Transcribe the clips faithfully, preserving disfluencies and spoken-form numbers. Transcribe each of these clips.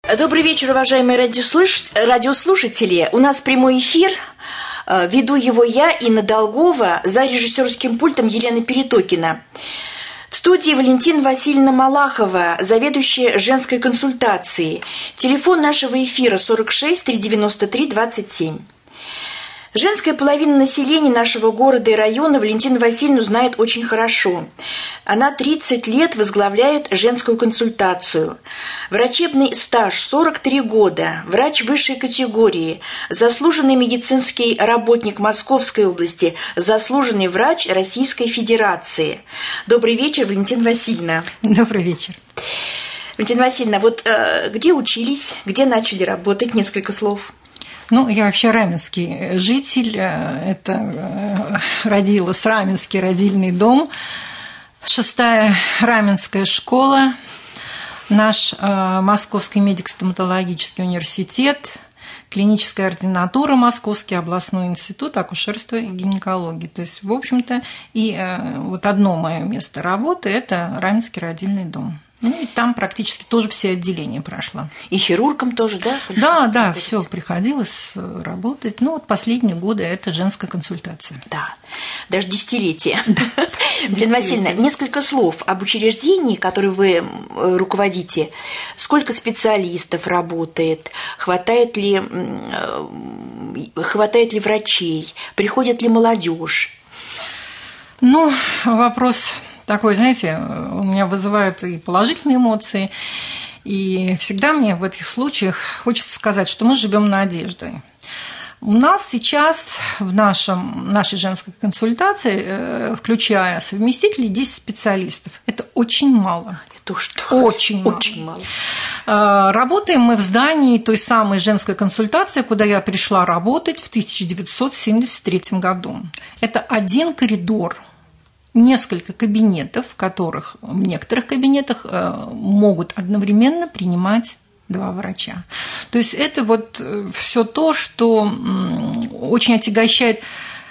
Добрый вечер, уважаемые радиослуш... радиослушатели. У нас прямой эфир. Веду его я, Инна Долгова, за режиссерским пультом Елена Перетокина. В студии Валентина Васильевна Малахова, заведующая женской консультацией. Телефон нашего эфира сорок шесть триста девяносто три двадцать семь. Женская половина населения нашего города и района Валентину Васильевну знает очень хорошо. Она тридцать лет возглавляет женскую консультацию. Врачебный стаж сорок три года, врач высшей категории, заслуженный медицинский работник Московской области, заслуженный врач Российской Федерации. Добрый вечер, Валентина Васильевна. Добрый вечер. Валентина Васильевна, вот э, где учились, где начали работать? Несколько слов. Ну, я вообще раменский житель, это родилась Раменский родильный дом, шестая Раменская школа, наш Московский медико-стоматологический университет, клиническая ординатура, Московский областной институт акушерства и гинекологии. То есть, в общем-то, и вот одно мое место работы – это Раменский родильный дом. Ну, и там практически тоже все отделения прошла. И хирургом тоже, да? Да, да, все приходилось работать. Ну, вот последние годы это женская консультация. Да, даже десятилетие. Валентина Васильевна, несколько слов об учреждении, которое вы руководите. Сколько специалистов работает? Хватает ли, хватает ли врачей? Приходит ли молодежь? Ну, вопрос... Такой, знаете, у меня вызывает и положительные эмоции, и всегда мне в этих случаях хочется сказать, что мы живем надеждой. У нас сейчас в нашем, нашей женской консультации, включая совместителей, десять специалистов. Это очень мало. Это что? Очень мало. Очень мало. Работаем мы в здании той самой женской консультации, куда я пришла работать в тысяча девятьсот семьдесят третьем году. Это один коридор. Несколько кабинетов, в которых в некоторых кабинетах могут одновременно принимать два врача. То есть это вот все то, что очень отягощает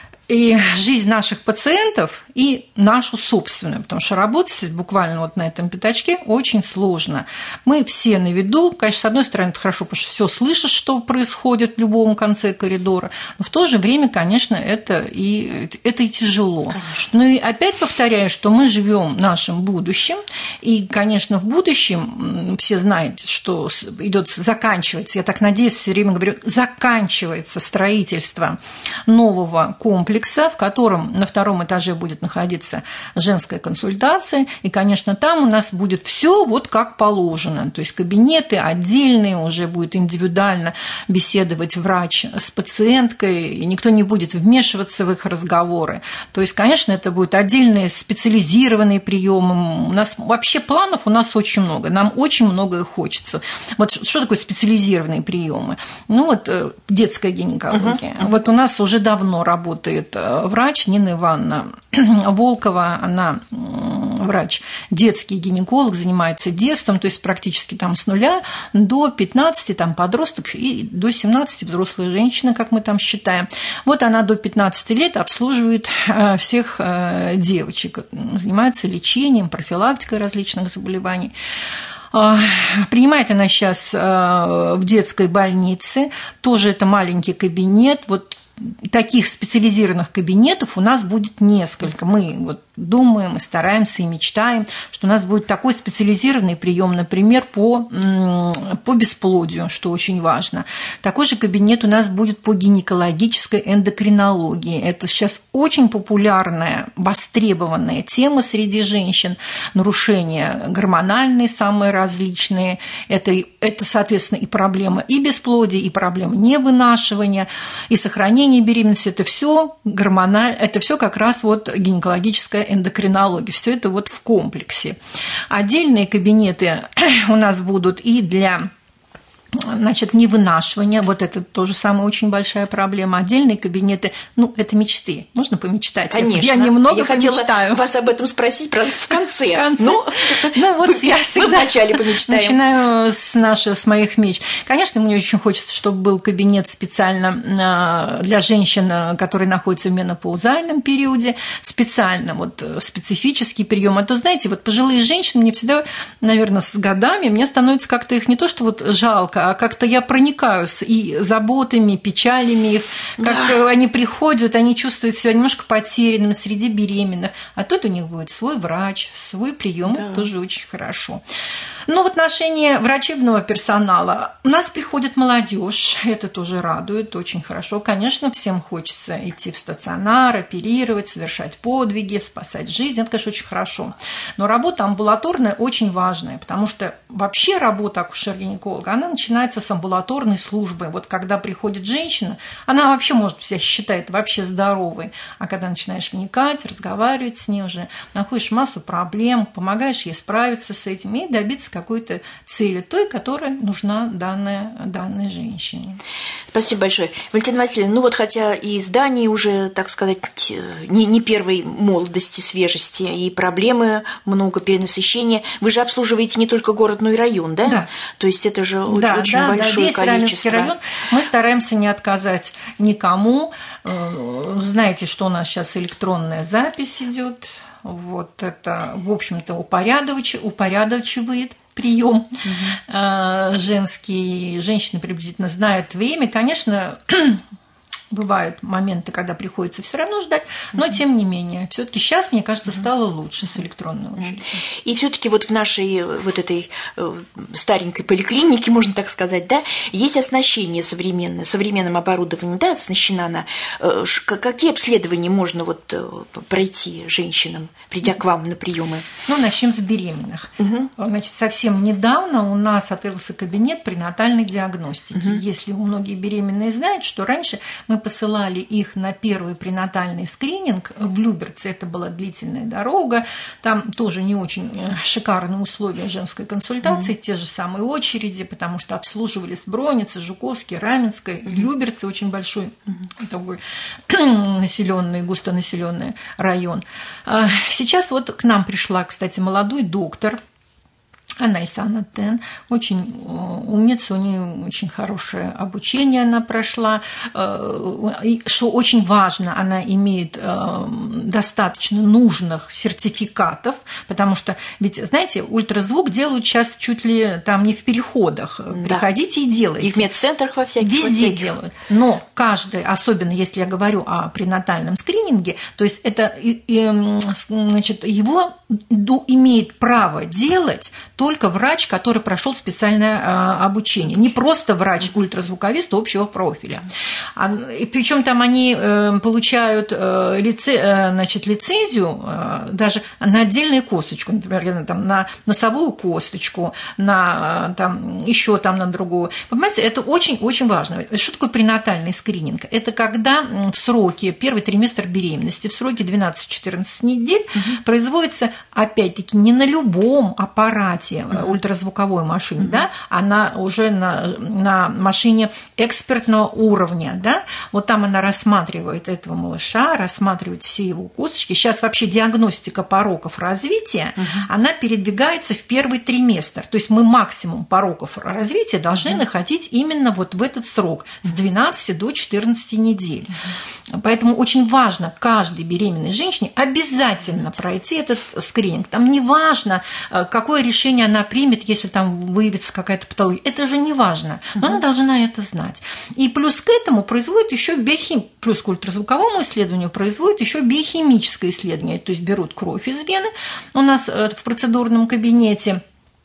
и жизнь наших пациентов, и нашу собственную, потому что работать буквально вот на этом пятачке очень сложно. Мы все на виду, конечно, с одной стороны, это хорошо, потому что все слышишь, что происходит в любом конце коридора, но в то же время, конечно, это и, это и тяжело. Конечно. Ну и опять повторяю, что мы живем нашим будущим, и, конечно, в будущем все знаете, что идет, заканчивается, я так надеюсь, все время говорю, заканчивается строительство нового комплекса, в котором на втором этаже будет находиться женская консультация, и, конечно, там у нас будет все вот как положено, то есть кабинеты отдельные, уже будет индивидуально беседовать врач с пациенткой, и никто не будет вмешиваться в их разговоры. То есть, конечно, это будут отдельные специализированные приемы. У нас вообще планов у нас очень много, нам очень многое хочется. Вот что такое специализированные приемы? Ну вот детская гинекология. Uh-huh. Вот у нас уже давно работает врач Нина Ивановна Волкова, она врач, детский гинеколог, занимается детством, то есть практически там с нуля до пятнадцати, там подросток, и до семнадцати взрослые женщины, как мы там считаем. Вот она до пятнадцати лет обслуживает всех девочек, занимается лечением, профилактикой различных заболеваний. Принимает она сейчас в детской больнице, тоже это маленький кабинет, вот таких специализированных кабинетов у нас будет несколько. Мы вот думаем и стараемся, и мечтаем, что у нас будет такой специализированный прием, например, по, по бесплодию, что очень важно. Такой же кабинет у нас будет по гинекологической эндокринологии. Это сейчас очень популярная, востребованная тема среди женщин. Нарушения гормональные самые различные. Это, это соответственно, и проблема и бесплодия, и проблема невынашивания, и сохранения беременности. Это все гормональ, это все как раз вот гинекологическая эндокринология. Все это вот в комплексе. Отдельные кабинеты у нас будут и для Значит, невынашивание, вот это тоже самая очень большая проблема. Отдельные кабинеты, ну, это мечты. Можно помечтать? Конечно. Я немного я помечтаю. хотела вас об этом спросить, правда, в конце. В конце. Ну, ну вот мы, я всегда мы вначале помечтаем. Начинаю с, наших, с моих мечт. Конечно, мне очень хочется, чтобы был кабинет специально для женщин, которые находятся в менопаузальном периоде, специально, вот специфический прием. А то, знаете, вот пожилые женщины, мне всегда, наверное, с годами, мне становится как-то их не то, что вот жалко, а как-то я проникаюсь и заботами, печалями их, как да. они приходят, они чувствуют себя немножко потерянными среди беременных, а тут у них будет свой врач, свой прием, да. тоже очень хорошо. Но в отношении врачебного персонала у нас приходит молодежь, это тоже радует, очень хорошо. Конечно, всем хочется идти в стационар, оперировать, совершать подвиги, спасать жизнь, это, конечно, очень хорошо. Но работа амбулаторная очень важная, потому что вообще работа акушер-гинеколога, она начинается с амбулаторной службы. Вот когда приходит женщина, она вообще, может, себя считает вообще здоровой, а когда начинаешь вникать, разговаривать с ней уже, находишь массу проблем, помогаешь ей справиться с этим и добиться какой-то цели, той, которая нужна данной, данной женщине. Спасибо большое. Валентина Васильевна, ну вот хотя и здание уже, так сказать, не, не первой молодости, свежести, и проблемы много, перенасыщения, вы же обслуживаете не только город, но и район, да? Да. То есть это же да, очень да, большое да, весь количество. район мы стараемся не отказать никому. Знаете, что у нас сейчас электронная запись идет. Вот это, в общем-то, упорядочивает, упорядочивает прием угу. женский. Женщины приблизительно знают время. Конечно, бывают моменты, когда приходится все равно ждать, но тем не менее, все-таки сейчас, мне кажется, стало лучше с электронной очередью. И все-таки вот в нашей вот этой старенькой поликлинике, можно так сказать, да, есть оснащение современное, современным оборудованием, да, оснащена она. Какие обследования можно вот пройти женщинам, придя к вам на приемы? Ну, начнем с беременных. Угу. Значит, совсем недавно у нас открылся кабинет пренатальной диагностики. Угу. Если многие беременные знают, что раньше мы посылали их на первый пренатальный скрининг в Люберцы, это была длительная дорога, там тоже не очень шикарные условия женской консультации, mm-hmm. те же самые очереди, потому что обслуживались Броницы, Жуковский, Раменское, mm-hmm. Люберцы, очень большой mm-hmm. такой населенный, густонаселенный район. Сейчас вот к нам пришла, кстати, молодой доктор, Анна Ильсана Тен, очень умница, у нее очень хорошее обучение она прошла. Что очень важно, она имеет достаточно нужных сертификатов, потому что, ведь, знаете, ультразвук делают сейчас чуть ли там не в переходах. Да. Приходите и делайте. И в медцентрах во всяких. Везде вот делают. Но каждый, особенно если я говорю о пренатальном скрининге, то есть это, значит, его имеет право делать только врач, который прошел специальное а, обучение. Не просто врач-ультразвуковист общего профиля. А, и причем там они э, получают э, лице, э, значит, лицензию э, даже на отдельную косточку, например, там, на носовую косточку, на там, еще там, на другую. Понимаете, это очень-очень важно. Что такое пренатальный скрининг? Это когда в сроке, первый триместр беременности, в сроке двенадцать-четырнадцать недель угу. производится, опять-таки, не на любом аппарате, ультразвуковой машине, mm-hmm. да, она уже на, на машине экспертного уровня, да, вот там она рассматривает этого малыша, рассматривает все его косточки. Сейчас вообще диагностика пороков развития, mm-hmm. она передвигается в первый триместр, то есть мы максимум пороков развития должны mm-hmm. находить именно вот в этот срок, с двенадцати до четырнадцати недель. Mm-hmm. Поэтому очень важно каждой беременной женщине обязательно mm-hmm. пройти этот скрининг. Там не важно, какое решение она примет, если там выявится какая-то патология. Это же не важно, но mm-hmm. она должна это знать. И плюс к этому производит еще биохим... плюс к ультразвуковому исследованию производит еще биохимическое исследование. То есть берут кровь из вены у нас в процедурном кабинете,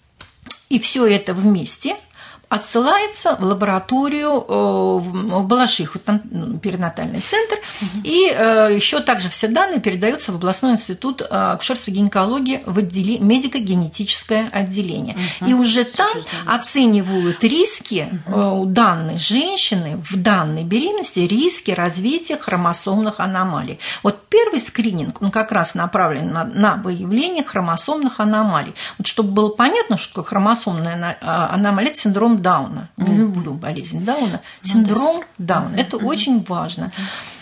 и все это вместе отсылается в лабораторию в Балашиху, там перинатальный центр, угу. и еще также все данные передаются в областной институт акушерства и гинекологии в отделе... медико-генетическое отделение. Угу. И уже все там оценивают риски угу. у данной женщины в данной беременности, риски развития хромосомных аномалий. Вот первый скрининг, он как раз направлен на, на выявление хромосомных аномалий. Вот чтобы было понятно, что такое хромосомная аномалия, это синдром Дауна. Не люблю болезнь Дауна. Синдром Дауна. Это очень важно.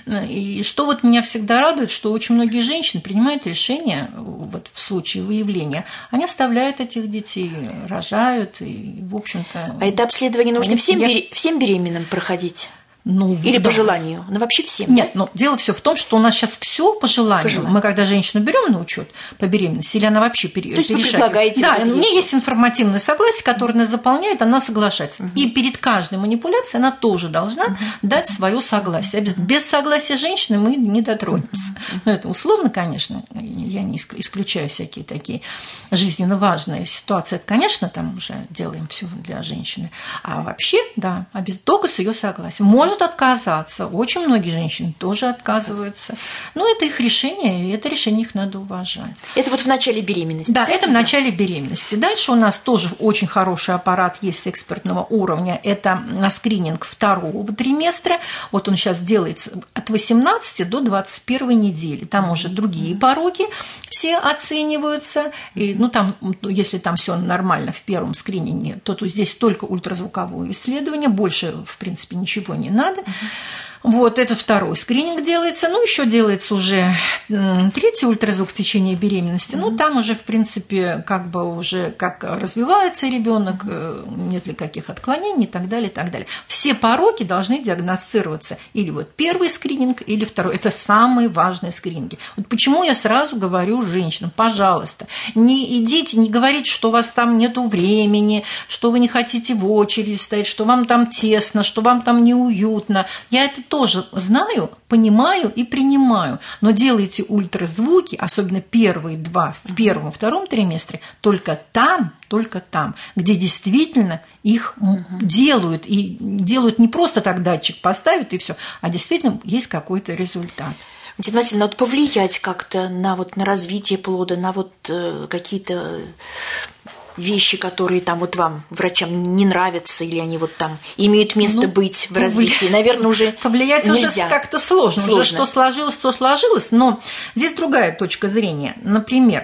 И что вот меня всегда радует, что очень многие женщины принимают решение вот в случае выявления, они оставляют этих детей, рожают, и, в общем-то... А это обследование нужно всем, я... бер... всем беременным проходить? Ну, Или да. по желанию? Ну, вообще всем. Нет, но дело все в том, что у нас сейчас все по желанию. По желанию. Мы когда женщину берем на учет по беременности, или она вообще пере... То есть перешагивает. Вы предлагаете? Да, у нее есть информативное согласие, которое она заполняет, она соглашается. Угу. И перед каждой манипуляцией она тоже должна угу. дать свое согласие. Без согласия женщины мы не дотронемся. Угу. Но это условно, конечно, я не исключаю всякие такие жизненно важные ситуации. Это, конечно, там уже делаем все для женщины. А вообще, да, только с ее согласием. Может отказаться. Очень многие женщины тоже отказываются. Но это их решение, и это решение их надо уважать. Это вот в начале беременности? Да, это в начале беременности. Дальше у нас тоже очень хороший аппарат есть экспертного уровня. Это скрининг второго триместра. Вот он сейчас делается от восемнадцати до двадцать первой недели. Там уже другие пороки все оцениваются. И, ну, там, если там все нормально в первом скрининге, то, то здесь только ультразвуковое исследование, больше, в принципе, ничего не надо. Вот, это второй скрининг делается. Ну, еще делается уже третий ультразвук в течение беременности. Ну, там уже, в принципе, как бы уже как развивается ребенок, нет ли каких отклонений и так далее, и так далее. Все пороки должны диагностироваться или вот первый скрининг, или второй. Это самые важные скрининги. Вот почему я сразу говорю женщинам, пожалуйста, не идите, не говорите, что у вас там нету времени, что вы не хотите в очереди стоять, что вам там тесно, что вам там неуютно. Я это тоже знаю, понимаю и принимаю, но делайте ультразвуки, особенно первые два в первом и втором триместре, только там, только там, где действительно их uh-huh. делают, и делают не просто так датчик поставят и все, а действительно есть какой-то результат. Валентина Васильевна, вот повлиять как-то на, вот, на развитие плода, на вот э, какие-то вещи, которые там вот вам, врачам, не нравятся, или они вот там имеют место ну, быть в развитии, наверное, уже повлиять нельзя. Уже как-то сложно. сложно. Уже что сложилось, то сложилось, но здесь другая точка зрения. Например,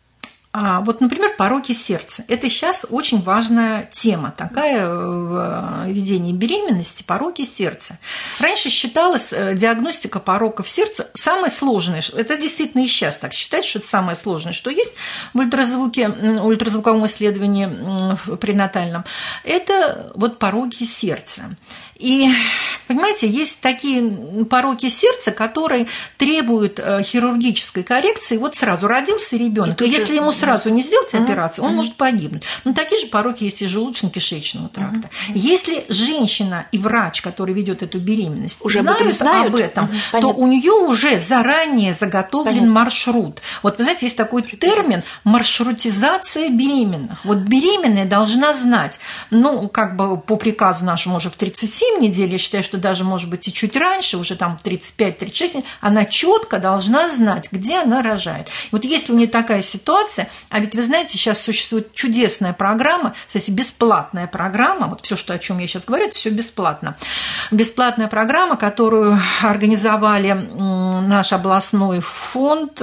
вот, например, пороки сердца. Это сейчас очень важная тема такая в ведении беременности, пороки сердца. Раньше считалась диагностика пороков сердца самой сложной. Это действительно и сейчас так считается, что это самое сложное, что есть в ультразвуке, ультразвуковом исследовании пренатальном. Это вот пороки сердца. И, понимаете, есть такие пороки сердца, которые требуют хирургической коррекции. Вот сразу родился ребенок, и, и если ему сразу не сделать uh-huh. операцию, он uh-huh. может погибнуть. Но такие же пороки есть и желудочно-кишечного тракта. Uh-huh. Если женщина и врач, который ведет эту беременность, уже знают, об, знают? об этом, uh-huh. то у нее уже заранее заготовлен Понятно. маршрут. Вот вы знаете, есть такой термин маршрутизация беременных. Вот беременная должна знать, ну, как бы по приказу нашему уже в тридцать семь недель, я считаю, что даже, может быть, и чуть раньше, уже там тридцать пять тридцать шесть, она четко должна знать, где она рожает. И вот если у нее такая ситуация, а ведь вы знаете, сейчас существует чудесная программа, кстати, бесплатная программа, вот все, что, о чем я сейчас говорю, это все бесплатно. Бесплатная программа, которую организовали наш областной фонд,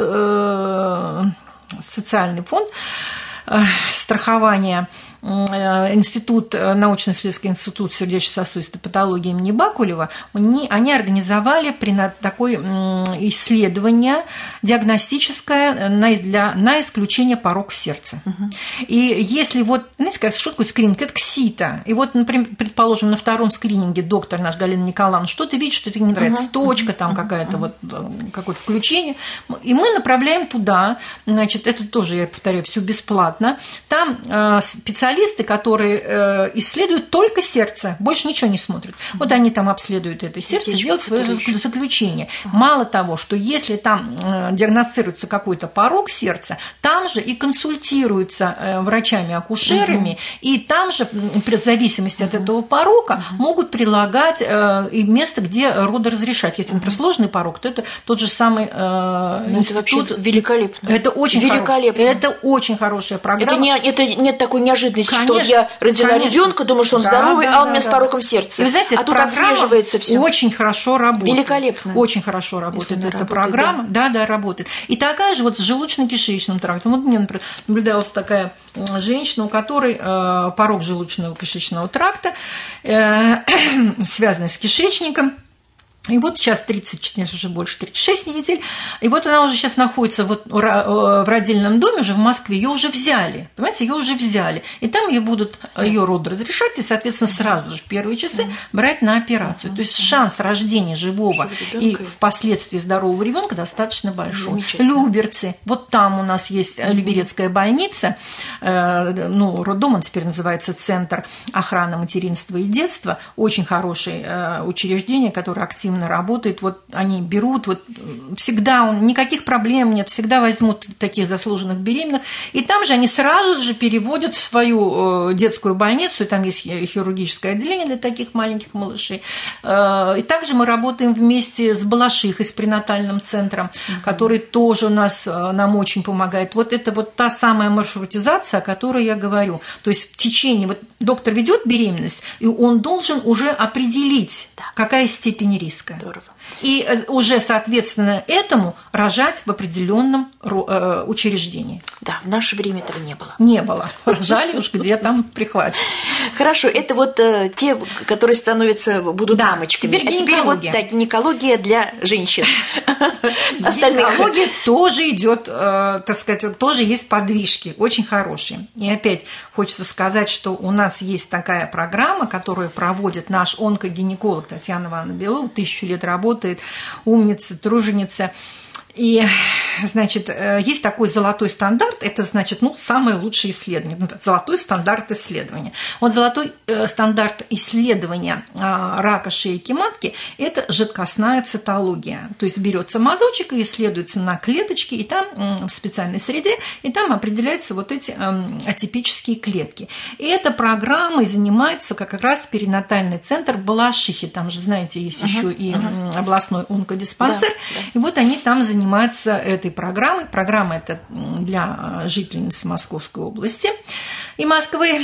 социальный фонд страхования, Институт, научно-исследовательский институт сердечно-сосудистой патологии имени Бакулева, они, они организовали такое исследование диагностическое на, для, на исключение пороков сердца. Угу. И если вот, знаете, как что такое скрининг? Это КСИТа. И вот, например, предположим, на втором скрининге доктор наш Галина Николаевна что-то видит, что-то не нравится, угу. точка там угу. какая-то, угу. вот какое-то включение. И мы направляем туда, значит, это тоже, я повторяю, все бесплатно. Там специалисты, которые исследуют только сердце, больше ничего не смотрят. Вот они там обследуют это сердце, делают свое заключение. Мало того, что если там диагностируется какой-то порок сердца, там же и консультируются врачами-акушерами, угу. и там же, при зависимости угу. от этого порока, угу. могут предлагать и место, где роды разрешать. Если, например, сложный порок, то это тот же самый ну, институт. Это вообще великолепно. Это очень, великолепно. Хоро... это очень хорошая программа. Это, не, это нет такой неожиданности. неожиданность, Конечно, что я родила конечно. ребенка, думаю, что он да, здоровый, да, а он да, у меня да. с пороком сердца. И вы знаете, а тут отслеживается все. Очень хорошо работает. Великолепно. Очень хорошо работает эта работает, программа. Да. да, да, работает. И такая же вот с желудочно-кишечным трактом. Вот мне, например, наблюдалась такая женщина, у которой э, порок желудочного кишечного тракта, э, связанный с кишечником. И вот сейчас тридцать, нет, уже больше тридцать шесть недель, и вот она уже сейчас находится вот в родильном доме, уже в Москве, ее уже взяли, понимаете, ее уже взяли, и там ей будут ее род разрешать, и, соответственно, сразу же в первые часы брать на операцию. То есть шанс рождения живого и впоследствии здорового ребенка достаточно большой. Люберцы, вот там у нас есть Люберецкая больница, ну, роддом он теперь называется Центр охраны материнства и детства, очень хорошее учреждение, которое активно работает, вот они берут, вот всегда он, никаких проблем нет, всегда возьмут таких заслуженных беременных, и там же они сразу же переводят в свою детскую больницу, и там есть хирургическое отделение для таких маленьких малышей. И также мы работаем вместе с Балашихой, с пренатальным центром, mm-hmm. который тоже у нас, нам очень помогает. Вот это вот та самая маршрутизация, о которой я говорю. То есть в течение, вот доктор ведет беременность, и он должен уже определить, да. какая степень риска. Здорово. И уже, соответственно, этому рожать в определенном учреждении. Да, в наше время этого не было. Не было. Рожали уж где там прихватит. Хорошо, это вот э, те, которые становятся, будут да, мамочками. Теперь а теперь вот да, гинекология для женщин. Гинекология тоже идет, так сказать, тоже есть подвижки, очень хорошие. И опять хочется сказать, что у нас есть такая программа, которую проводит наш онкогинеколог Татьяна Ивановна Белова, тысячу лет работает, умница, труженица. И, значит, есть такой золотой стандарт, это, значит, ну, самое лучшее исследование, золотой стандарт исследования. Вот золотой стандарт исследования рака шейки матки – это жидкостная цитология. То есть берется мазочек и исследуется на клеточке, и там в специальной среде, и там определяются вот эти атипические клетки. И эта программой занимается как раз перинатальный центр Балашихи, там же, знаете, есть uh-huh, еще и uh-huh. областной онкодиспансер, да, да. и вот они там занимаются заниматься этой программой. Программа это для жительниц Московской области и Москвы.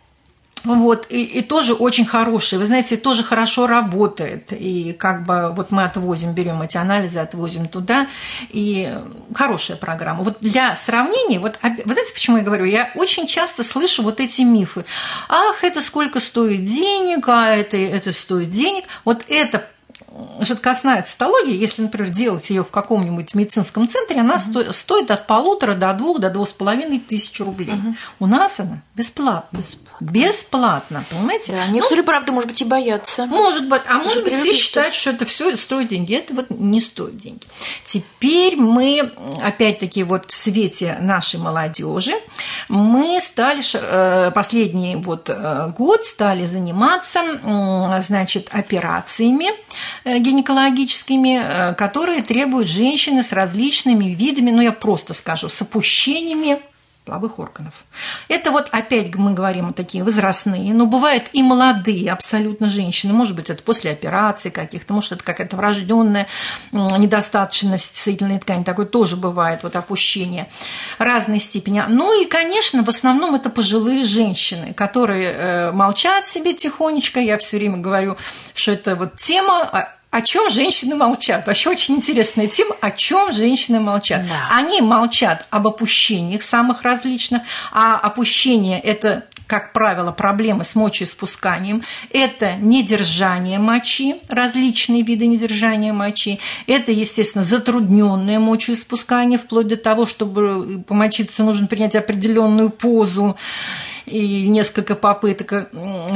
Вот, и, и тоже очень хороший, вы знаете, тоже хорошо работает, и как бы вот мы отвозим, берем эти анализы, отвозим туда, и хорошая программа. Вот для сравнения, вот, вы знаете, почему я говорю, я очень часто слышу вот эти мифы, ах, это сколько стоит денег, а это, это стоит денег, вот это жидкостная цитология, если, например, делать ее в каком-нибудь медицинском центре, она uh-huh. стоит от полутора до двух, до двух с половиной тысяч рублей. Uh-huh. У нас она бесплатна. Бесплатно, Бесплатно понимаете? Да, некоторые, ну, правда, может быть, и боятся. Может быть, а может быть, все считают, что это все стоит деньги. Это вот не стоит деньги. Теперь мы, опять-таки, вот в свете нашей молодежи, мы стали, последний вот год стали заниматься, значит, операциями гинекологическими, которые требуют женщины с различными видами, ну я просто скажу, с опущениями половых органов. Это вот опять мы говорим о такие возрастные, но бывают и молодые абсолютно женщины, может быть, это после операции каких-то, может, это какая-то врожденная недостаточность соединительной ткани, такое тоже бывает, вот опущение разной степени. Ну и, конечно, в основном это пожилые женщины, которые молчат себе тихонечко, я все время говорю, что это вот тема, о чем женщины молчат. Вообще очень интересная тема, о чем женщины молчат. Да. Они молчат об опущениях самых различных, а опущение – это, как правило, проблемы с мочеиспусканием, это недержание мочи, различные виды недержания мочи, это, естественно, затрудненное мочеиспускание, вплоть до того, чтобы помочиться, нужно принять определенную позу, и несколько попыток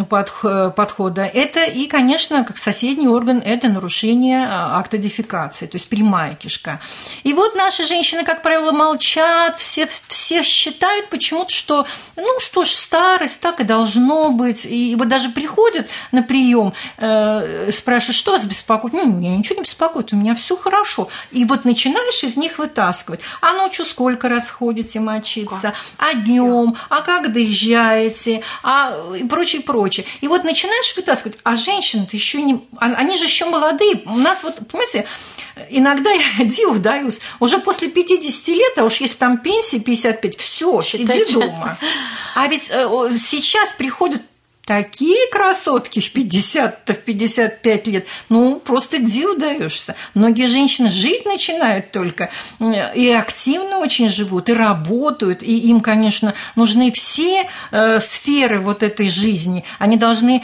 подхода. Это и, конечно, как соседний орган, это нарушение акта дефекации, то есть прямая кишка. И вот наши женщины, как правило, молчат, все, все считают почему-то, что, ну что ж, старость, так и должно быть. И вот даже приходят на прием, э, спрашивают, что вас беспокоит? Ну, меня ничего не беспокоит, у меня все хорошо. И вот начинаешь из них вытаскивать. А ночью сколько раз ходите мочиться? А днем? А как доезжать? рожаете, а и прочее, прочее. И вот начинаешь вытаскивать, а женщины-то еще не... Они же еще молодые. У нас вот, понимаете, иногда я диву даюсь, уже после пятидесяти лет, а уж если там пенсия пятьдесят пять, все, сиди дома. А ведь сейчас приходят такие красотки в пятьдесят, в пятьдесят пять лет, ну, просто диву даешься. Многие женщины жить начинают только, и активно очень живут, и работают, и им, конечно, нужны все э, сферы вот этой жизни. Они должны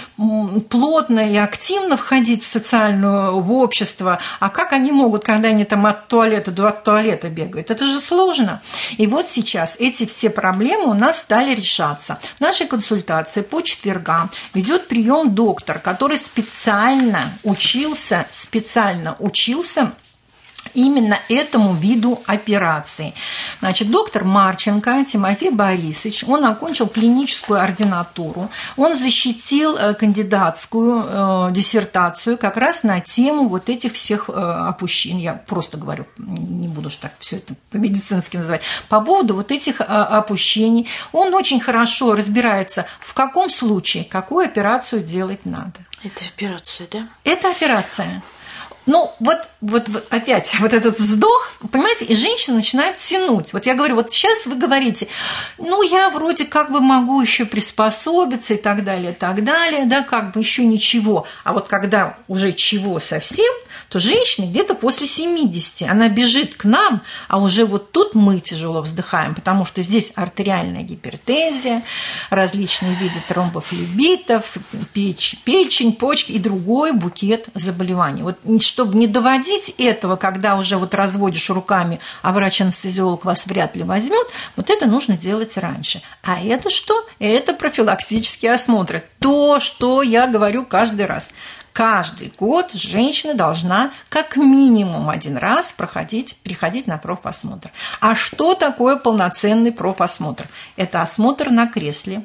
плотно и активно входить в социальное, в общество. А как они могут, когда они там от туалета до от туалета бегают? Это же сложно. И вот сейчас эти все проблемы у нас стали решаться. В нашей консультации по четвергам ведет прием доктор, который специально учился, специально учился именно этому виду операции. Значит, доктор Марченко Тимофей Борисович, он окончил клиническую ординатуру, он защитил кандидатскую диссертацию как раз на тему вот этих всех опущений. Я просто говорю, не буду уж так все это по-медицински называть. По поводу вот этих опущений он очень хорошо разбирается, в каком случае какую операцию делать надо. Это операция, да? Это операция. Ну, вот, вот, вот опять вот этот вздох, понимаете, и женщина начинает тянуть. Вот я говорю, вот сейчас вы говорите, ну, я вроде как бы могу еще приспособиться и так далее, и так далее, да, как бы еще ничего. А вот когда уже чего совсем, то женщина где-то после семидесяти, она бежит к нам, а уже вот тут мы тяжело вздыхаем, потому что здесь артериальная гипертензия, различные виды тромбофлебитов, печень, печень, почки и другой букет заболеваний. Вот чтобы не доводить этого, когда уже вот разводишь руками, а врач-анестезиолог вас вряд ли возьмет, вот это нужно делать раньше. А это что? Это профилактические осмотры. То, что я говорю каждый раз. Каждый год женщина должна как минимум один раз проходить, приходить на профосмотр. А что такое полноценный профосмотр? Это осмотр на кресле,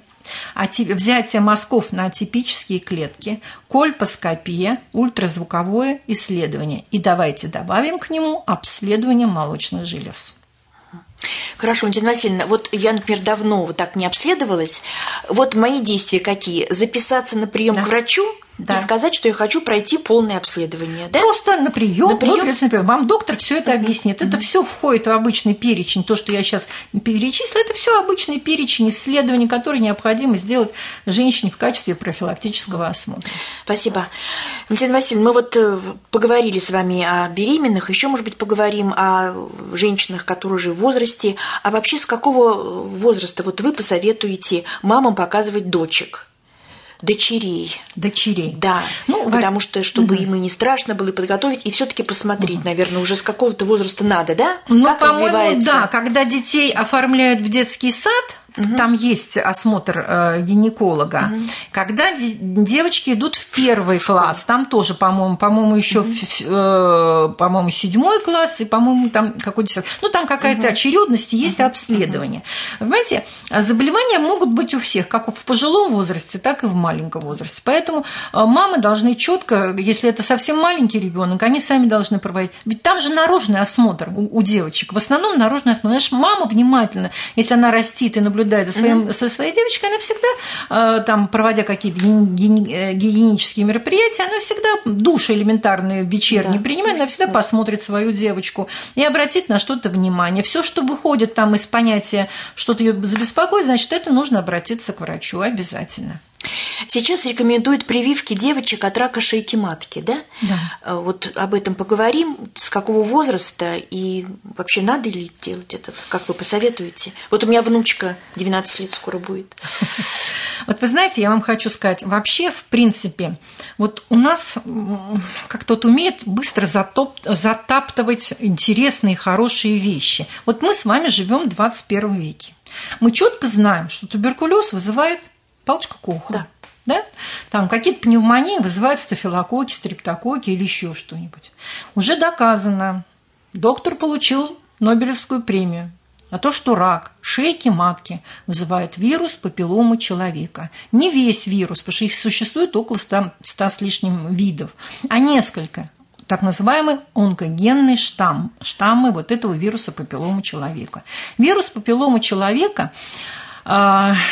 взятие мазков на атипические клетки, кольпоскопия, ультразвуковое исследование. И давайте добавим к нему обследование молочных желез. Хорошо, Валентина Васильевна, вот я, например, давно вот так не обследовалась. Вот мои действия какие? Записаться на прием да. к врачу? Да. И сказать, что я хочу пройти полное обследование, да? Просто на прием, на прием. Ну, например, вам доктор все это объяснит. Mm-hmm. Это все входит в обычный перечень. То, что я сейчас перечислила, это все обычный перечень исследований, которые необходимо сделать женщине в качестве профилактического осмотра. Спасибо. Валентина Васильевна, мы вот поговорили с вами о беременных, еще, может быть, поговорим о женщинах, которые уже в возрасте. А вообще, с какого возраста вот вы посоветуете мамам показывать дочек? Дочерей. Дочерей. Да. Ну, потому что, чтобы угу. им и не страшно было подготовить, и все-таки посмотреть, угу. наверное, уже с какого-то возраста надо, да? Ну, как по-моему, развивается? Да. Когда детей оформляют в детский сад, угу. там есть осмотр э, гинеколога. Угу. Когда де- девочки идут в первый в класс, там тоже, по-моему, по-моему, еще, угу. э, по-моему, седьмой класс, и, по-моему, там какой-то... Ну, там какая-то угу. очередность, есть угу. обследование. Угу. Понимаете, заболевания могут быть у всех, как в пожилом возрасте, так и в маленьком возрасте. Поэтому мамы должны четко, если это совсем маленький ребенок, они сами должны проводить. Ведь там же наружный осмотр у, у девочек. В основном наружный осмотр. Знаешь, мама внимательно, если она растит и наблюдает за, своим, mm-hmm. со своей девочкой, она всегда, там, проводя какие-то гигиенические мероприятия, она всегда душ элементарные вечерние да. принимает, она всегда да. посмотрит свою девочку и обратит на что-то внимание. Все, что выходит там из понятия, что-то ее забеспокоит, значит, это нужно обратиться к врачу обязательно. Сейчас рекомендуют прививки девочек от рака шейки матки, да? Да. Вот об этом поговорим, с какого возраста и вообще надо ли делать это, как вы посоветуете? Вот у меня внучка двенадцать лет скоро будет. Вот вы знаете, я вам хочу сказать, вообще, в принципе, вот у нас как-то вот умеет быстро затоп, затаптывать интересные, хорошие вещи. Вот мы с вами живем в двадцать первом веке. Мы четко знаем, что туберкулез вызывает палочка Коха. Да. Да? Там какие-то пневмонии вызывают стафилококки, стрептококки или еще что-нибудь. Уже доказано. Доктор получил Нобелевскую премию за то, что рак шейки матки вызывает вирус папилломы человека. Не весь вирус, потому что их существует около ста, ста с лишним видов, а несколько. Так называемый онкогенный штамм, штаммы вот этого вируса папилломы человека. Вирус папилломы человека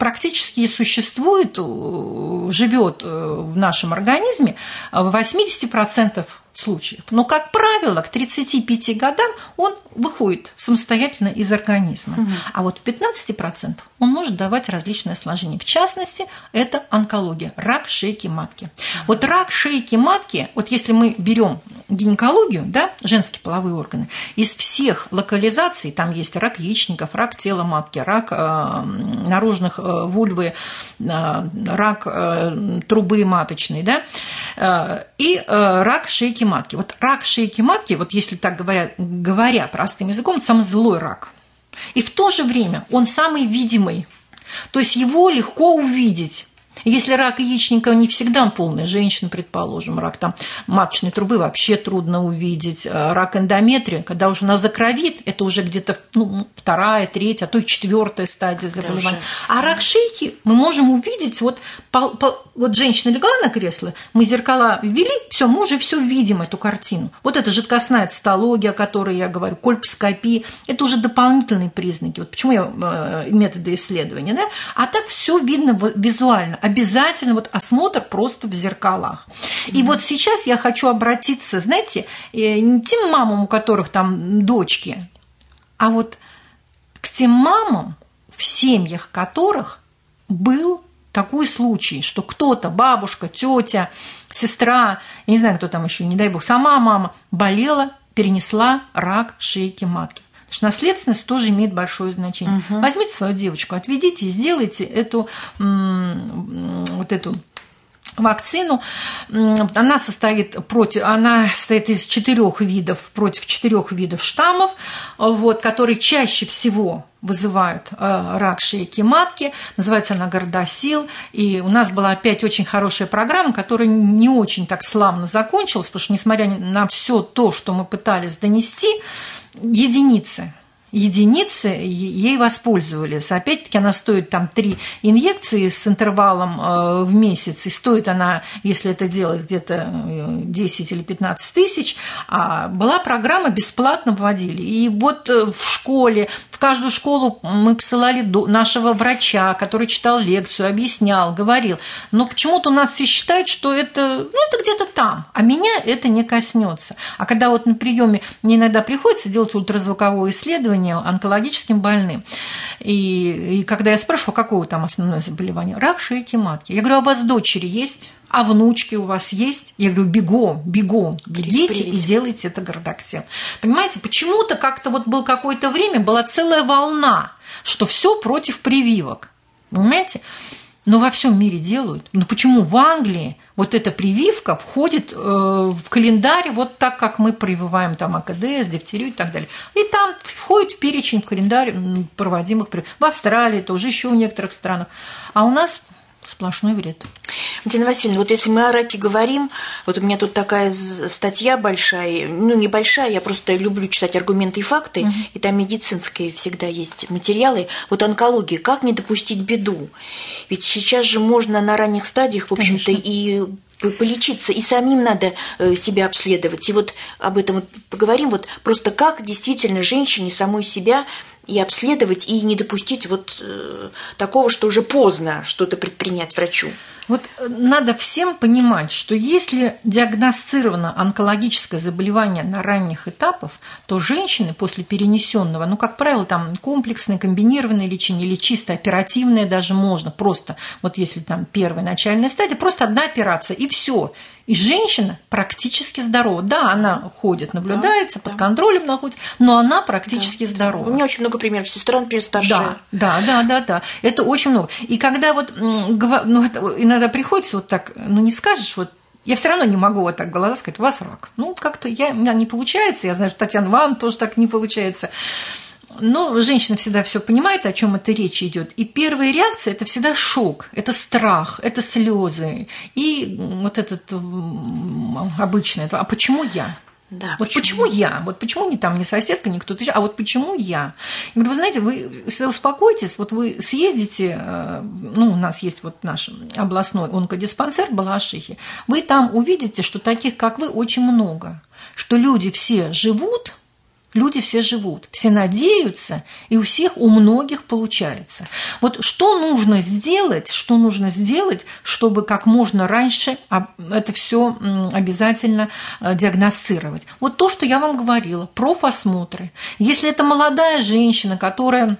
практически существует, живет в нашем организме в восемьдесят процентов случаев. Но, как правило, к тридцати пяти годам он выходит самостоятельно из организма. Угу. А вот в пятнадцати процентах он может давать различные осложнения. В частности, это онкология, рак шейки матки. Угу. Вот рак шейки матки, вот если мы берем гинекологию, да, женские половые органы, из всех локализаций, там есть рак яичников, рак тела матки, рак э, наружных э, вульвы, э, рак э, трубы маточной, да, э, и э, рак шейки матки. Вот рак шейки матки, вот если так говоря, говоря простым языком, это самый злой рак. И в то же время он самый видимый. То есть его легко увидеть. Если рак яичника не всегда полная женщина, предположим, рак там маточной трубы вообще трудно увидеть, рак эндометрия, когда уже она закровит, это уже где-то ну, вторая, третья, а то и четвертая стадия заболевания. А рак шейки мы можем увидеть, вот, по, по, вот женщина легла на кресло, мы зеркала ввели, все, мы уже все видим, эту картину. Вот это жидкостная цитология, о которой я говорю, кольпоскопия, это уже дополнительные признаки. Вот почему я методы исследования, да? А так все видно визуально. Обязательно вот осмотр просто в зеркалах. Mm-hmm. И вот сейчас я хочу обратиться, знаете, не тем мамам, у которых там дочки, а вот к тем мамам, в семьях которых был такой случай, что кто-то, бабушка, тетя, сестра, я не знаю, кто там еще, не дай бог, сама мама болела, перенесла рак шейки матки. Потому что наследственность тоже имеет большое значение. Угу. Возьмите свою девочку, отведите и сделайте эту, вот эту вакцину. Она состоит, против, она состоит из четырех видов, против четырех видов штаммов, вот, которые чаще всего вызывают рак шейки матки. Называется она Гордосил. И у нас была опять очень хорошая программа, которая не очень так славно закончилась, потому что, несмотря на все то, что мы пытались донести, единицы. Единицы ей воспользовались. Опять-таки она стоит там три инъекции с интервалом в месяц, и стоит она, если это делать, где-то десять или пятнадцать тысяч. А была программа, бесплатно вводили. И вот в школе, в каждую школу мы посылали нашего врача, который читал лекцию, объяснял, говорил. Но почему-то у нас все считают, что это, ну, это где-то там, а меня это не коснется. А когда вот на приеме мне иногда приходится делать ультразвуковое исследование онкологическим больным. И, и когда я спрашиваю, какое там основное заболевание? Рак шейки матки. Я говорю, а у вас дочери есть? А внучки у вас есть? Я говорю, бегом, бегом, бегите Приведите. И делайте это Гордоксил. Понимаете, почему-то как-то вот было какое-то время, была целая волна, что все против прививок. Понимаете? Но во всем мире делают. Но почему в Англии вот эта прививка входит в календарь вот так, как мы прививаем там АКДС, дифтерию и так далее. И там входит в перечень, в календарь проводимых прививок. В Австралии тоже, еще в некоторых странах. А у нас сплошной вред. Дина Васильевна, вот если мы о раке говорим, вот у меня тут такая статья большая, ну, небольшая, я просто люблю читать аргументы и факты, угу. И там медицинские всегда есть материалы. Вот онкология, как не допустить беду? Ведь сейчас же можно на ранних стадиях, в общем-то, Конечно. И полечиться, и самим надо себя обследовать. И вот об этом вот поговорим, вот просто как действительно женщине самой себя и обследовать, и не допустить вот э, такого, что уже поздно что-то предпринять врачу. Вот надо всем понимать, что если диагностировано онкологическое заболевание на ранних этапах, то женщины после перенесенного, ну, как правило, там комплексное, комбинированное лечение или чисто оперативное даже можно, просто вот если там первая начальная стадия, просто одна операция, и все. И женщина практически здорова. Да, она ходит, наблюдается, да, под да. контролем находится, но она практически да, здорова. У меня очень много примеров. Сестра, например, старшая. Да, да, да, да, да. Это очень много. И когда вот ну, иногда приходится вот так, ну не скажешь, вот я все равно не могу вот так в глаза сказать, у вас рак. Ну, как-то я, у меня не получается. Я знаю, что Татьяна, вам тоже так не получается. Но женщина всегда все понимает, о чем это речь идет. И первая реакция – это всегда шок, это страх, это слезы. И вот этот обычный, а почему я? Да, вот почему? почему я? Вот почему не там, не соседка, не кто-то еще, а вот почему я? Я говорю, вы знаете, вы успокойтесь, вот вы съездите, ну, у нас есть вот наш областной онкодиспансер в Балашихе, вы там увидите, что таких, как вы, очень много, что люди все живут, Люди все живут, все надеются, и у всех, у многих получается. Вот что нужно сделать, что нужно сделать, чтобы как можно раньше это все обязательно диагностировать? Вот то, что я вам говорила, профосмотры. Если это молодая женщина, которая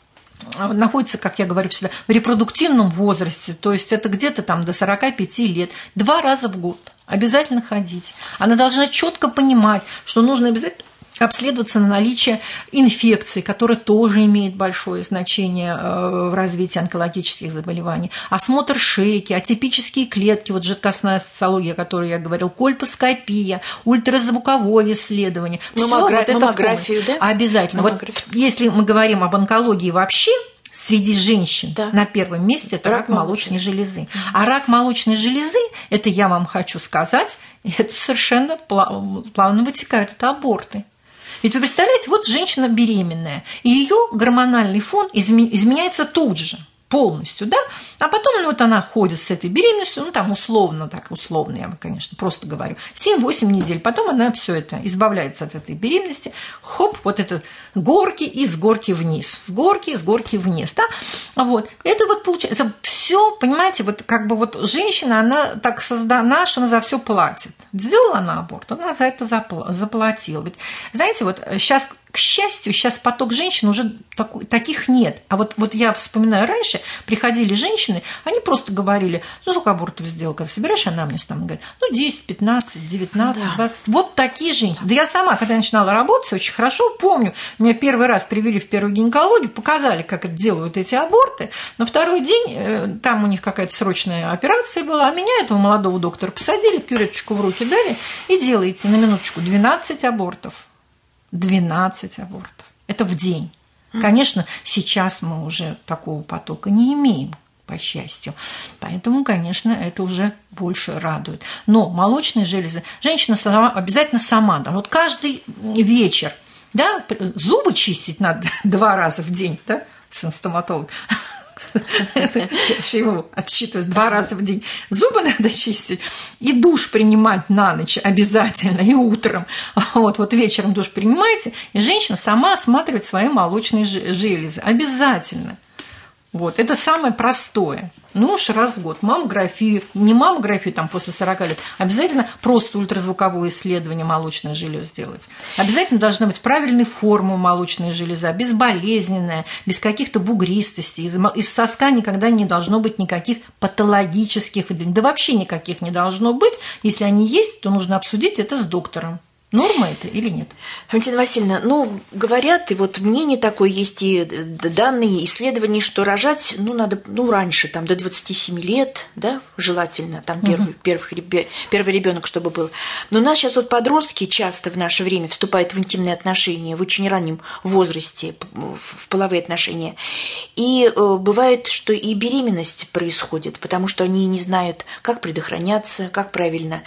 находится, как я говорю всегда, в репродуктивном возрасте, то есть это где-то там до сорока пяти лет, два раза в год обязательно ходить. Она должна четко понимать, что нужно обязательно обследоваться на наличие инфекций, которая тоже имеет большое значение в развитии онкологических заболеваний. Осмотр шейки, атипические клетки, вот жидкостная социология, о которой я говорил, кольпоскопия, ультразвуковое исследование. Маммогра... Вот маммографию, да? Обязательно. Вот если мы говорим об онкологии вообще, среди женщин да. на первом месте это рак, рак молочной молочной железы. А рак молочной железы, это я вам хочу сказать, это совершенно плавно вытекает, это аборты. Ведь вы представляете, вот женщина беременная, и ее гормональный фон изменяется тут же, полностью, да, а потом ну, вот она ходит с этой беременностью, ну там условно, так условно, я, конечно, просто говорю, семь-восемь недель, потом она все это избавляется от этой беременности, хоп, вот это горки и с горки вниз, с горки, с горки вниз, да, вот, это вот получается, все, понимаете, вот как бы вот женщина, она так создана, что она за все платит, сделала она аборт, она за это заплатила, ведь, знаете, вот сейчас, к счастью, сейчас поток женщин уже такой, таких нет, а вот, вот я вспоминаю раньше, приходили женщины, они просто говорили, ну, сколько абортов сделал, когда собираешь анамнез, там, говорят, ну, десять, пятнадцать, девятнадцать, да. двадцать, вот такие женщины. Да я сама, когда начинала работать, очень хорошо помню, меня первый раз привели в первую гинекологию, показали, как это делают эти аборты, на второй день там у них какая-то срочная операция была, а меня, этого молодого доктора, посадили, кюреточку в руки дали, и делаете, на минуточку, двенадцать абортов. двенадцать абортов. Это в день. Конечно, сейчас мы уже такого потока не имеем, по счастью. Поэтому, конечно, это уже больше радует. Но молочные железы, женщина сама, обязательно сама. Да, вот каждый вечер, да, зубы чистить надо два раза в день, да, с стоматологом. Это его отсчитывают два раза в день. Зубы надо чистить и душ принимать на ночь обязательно, и утром. Вот, вот вечером душ принимаете, и женщина сама осматривает свои молочные железы. Обязательно. Вот, это самое простое. Ну уж раз в год. Маммографию, не маммографию там после сорока лет, обязательно просто ультразвуковое исследование молочных желез сделать. Обязательно должна быть правильной формы молочная железа, безболезненная, без каких-то бугристостей. Из, из соска никогда не должно быть никаких патологических, да вообще никаких не должно быть. Если они есть, то нужно обсудить это с доктором. Норма это или нет? Валентина Васильевна, ну, говорят, и вот мнение такое есть, и данные, исследования, что рожать, ну, надо, ну, раньше, там, до двадцати семи лет, да, желательно, там, первый, угу. первый, первый ребенок, чтобы был. Но у нас сейчас вот подростки часто в наше время вступают в интимные отношения в очень раннем возрасте, в половые отношения. И э, бывает, что и беременность происходит, потому что они не знают, как предохраняться, как правильно.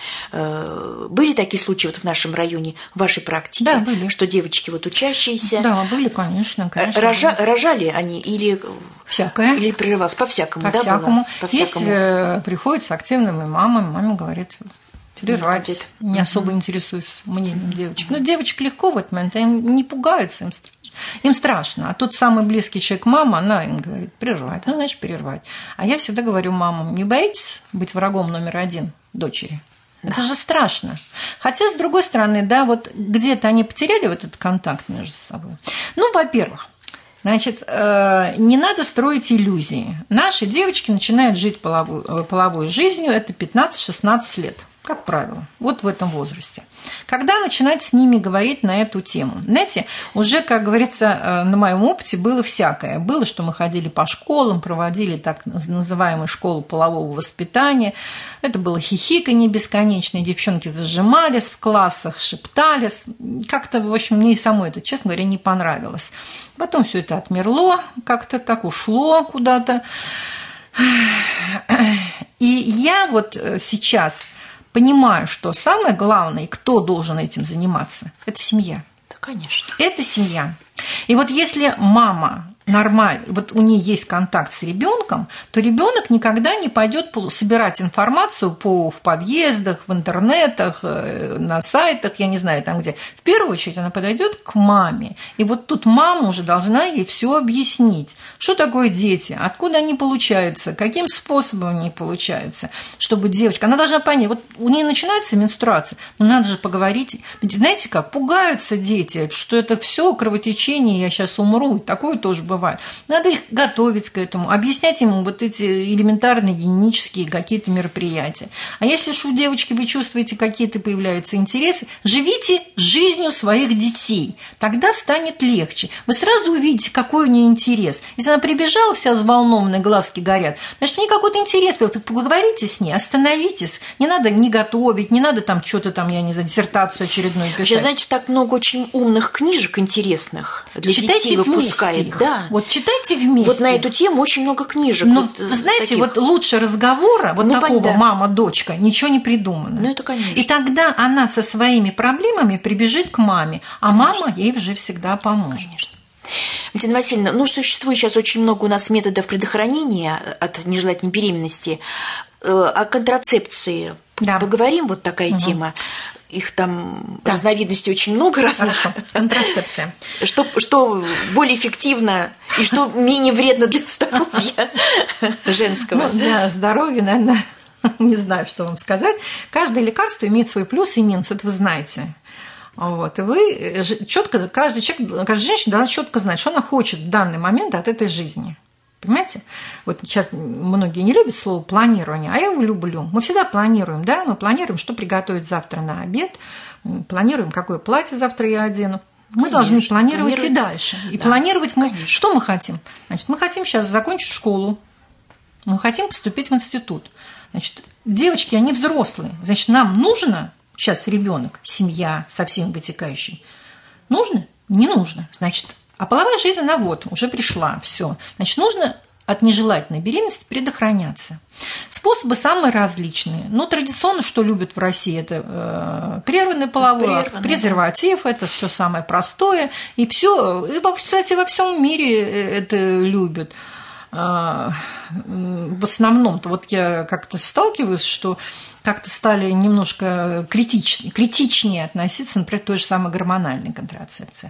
Э, были такие случаи вот в нашем районе? В вашей практике, да, были. Что девочки вот учащиеся. Да, были, конечно, конечно. Рожа, рожали они или всякое, или прерывалось по-всякому, по да, всякому. По Есть всякому. Приходят с активными мамами, мама говорит, прерывать, не, не особо интересуюсь мнением девочек. Но девочек легко в этот момент, им не пугаются, им страшно. Им страшно. А тот самый близкий человек, мама, она им говорит, прерывать, ну, значит, прерывать. А я всегда говорю мамам, не боитесь быть врагом номер один дочери? Это да. же страшно. Хотя, с другой стороны, да, вот где-то они потеряли вот этот контакт между собой. Ну, во-первых, значит, не надо строить иллюзии. Наши девочки начинают жить половой, половой жизнью, это пятнадцать-шестнадцать лет, как правило, вот в этом возрасте. Когда начинать с ними говорить на эту тему? Знаете, уже, как говорится, на моем опыте было всякое. Было, что мы ходили по школам, проводили так называемую школу полового воспитания. Это было хихиканье бесконечное, девчонки зажимались в классах, шептались. Как-то, в общем, мне и самой это, честно говоря, не понравилось. Потом все это отмерло, как-то так ушло куда-то. И я вот сейчас понимаю, что самое главное, кто должен этим заниматься, это семья. Да, конечно. Это семья. И вот если мама нормально, вот у нее есть контакт с ребенком, то ребенок никогда не пойдет собирать информацию по, в подъездах, в интернетах, на сайтах, я не знаю, там где. В первую очередь она подойдет к маме. И вот тут мама уже должна ей все объяснить. Что такое дети, откуда они получаются, каким способом они получаются, чтобы девочка, она должна понять, вот у нее начинается менструация, но надо же поговорить. Ведь знаете как, пугаются дети, что это все кровотечение, я сейчас умру, такое тоже бывает. Надо их готовить к этому, объяснять им вот эти элементарные гигиенические какие-то мероприятия. А если уж у девочки вы чувствуете, какие-то появляются интересы, живите жизнью своих детей. Тогда станет легче. Вы сразу увидите, какой у нее интерес. Если она прибежала, вся взволнованная, глазки горят, значит, у нее какой-то интерес был. Так поговорите с ней, остановитесь. Не надо не готовить, не надо там что-то там, я не знаю, диссертацию очередную писать. Вообще, знаете, так много очень умных книжек интересных для Читайте детей выпускает. Да. Вот читайте вместе. Вот на эту тему очень много книжек. Но, вот, вы знаете, таких. вот лучше разговора, вот ну, такого да. мама-дочка, ничего не придумано. Ну, это конечно. И тогда она со своими проблемами прибежит к маме, а конечно. Мама ей уже всегда поможет. Конечно. Валентина Васильевна, ну, существует сейчас очень много у нас методов предохранения от нежелательной беременности. О контрацепции да. поговорим, вот такая угу. тема. Их там да. разновидностей очень много разных. Хорошо. Контрацепция. Что, что более эффективно и что менее вредно для здоровья женского. Ну, для здоровья, наверное, не знаю, что вам сказать. Каждое лекарство имеет свой плюс и минус, это вы знаете. Вот. И вы четко, каждый человек, каждая женщина должна четко знать, что она хочет в данный момент от этой жизни. Понимаете? Вот сейчас многие не любят слово планирование, а я его люблю. Мы всегда планируем, да? Мы планируем, что приготовить завтра на обед, мы планируем, какое платье завтра я одену. Мы Конечно, должны планировать и дальше. И да, планировать мы, Конечно. Что мы хотим? Значит, мы хотим сейчас закончить школу, мы хотим поступить в институт. Значит, девочки, они взрослые. Значит, нам нужно сейчас ребенок, семья со всеми вытекающими. Нужно? Не нужно. Значит, а половая жизнь, она вот, уже пришла, все. Значит, нужно от нежелательной беременности предохраняться. Способы самые различные. Ну, традиционно, что любят в России, это э, прерванный половой акт, презерватив, это все самое простое. И все, и, кстати, во всем мире это любят. В основном-то вот я как-то сталкиваюсь, что как-то стали немножко критичнее, критичнее относиться, например, к той же самой гормональной контрацепции.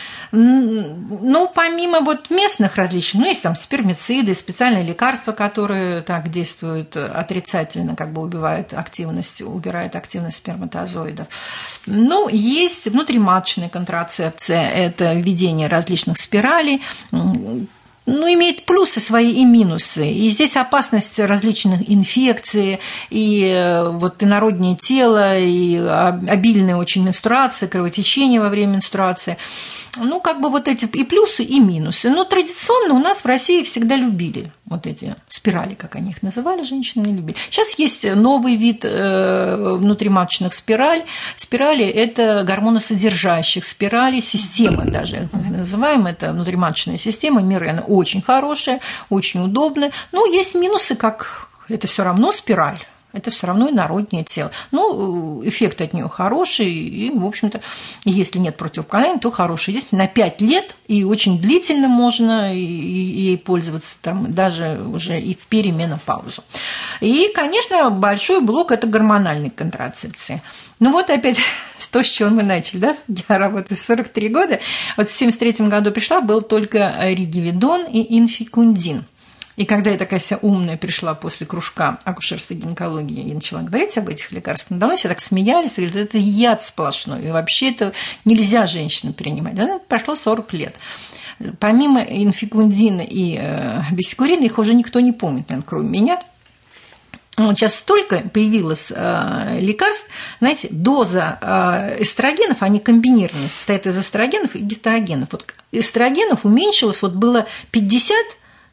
Ну, помимо вот местных различий, ну, есть там спермициды, специальные лекарства, которые так действуют отрицательно, как бы убивают активность, убирают активность сперматозоидов. Ну, есть внутриматочная контрацепция, это введение различных спиралей, ну, имеет плюсы свои и минусы. И здесь опасность различных инфекций, и вот инороднее тело, и обильная очень менструация, кровотечение во время менструации. Ну, как бы вот эти и плюсы, и минусы. Но традиционно у нас в России всегда любили вот эти спирали, как они их называли, женщины не любили. Сейчас есть новый вид внутриматочных спиралей. Спирали – это гормоносодержащих спиралей, системы даже мы их называем, это внутриматочная система, мир, она очень хорошая, очень удобная. Но есть минусы, как это все равно спираль. Это все равно инороднее тело. Но эффект от нее хороший, и, в общем-то, если нет противопоказаний, то хороший. Есть на пять лет, и очень длительно можно ей пользоваться, там, даже уже и в переменопаузу. И, конечно, большой блок – это гормональной контрацепции. Ну вот опять то, с чего мы начали, да? Я работаю сорок три года. Вот в семьдесят третьем году пришла, был только ригивидон и инфикундин. И когда я такая вся умная пришла после кружка акушерства и гинекологии и начала говорить об этих лекарствах, надо мной все так смеялись, и говорят, это яд сплошной, и вообще это нельзя женщинам принимать. Да, прошло сорок лет. Помимо инфикундина и э, бисекурина, их уже никто не помнит, наверное, кроме меня. Вот сейчас столько появилось э, лекарств, знаете, доза э, эстрогенов, они комбинированы, состоят из эстрогенов и гистогенов. Вот эстрогенов уменьшилось, вот было пятьдесят,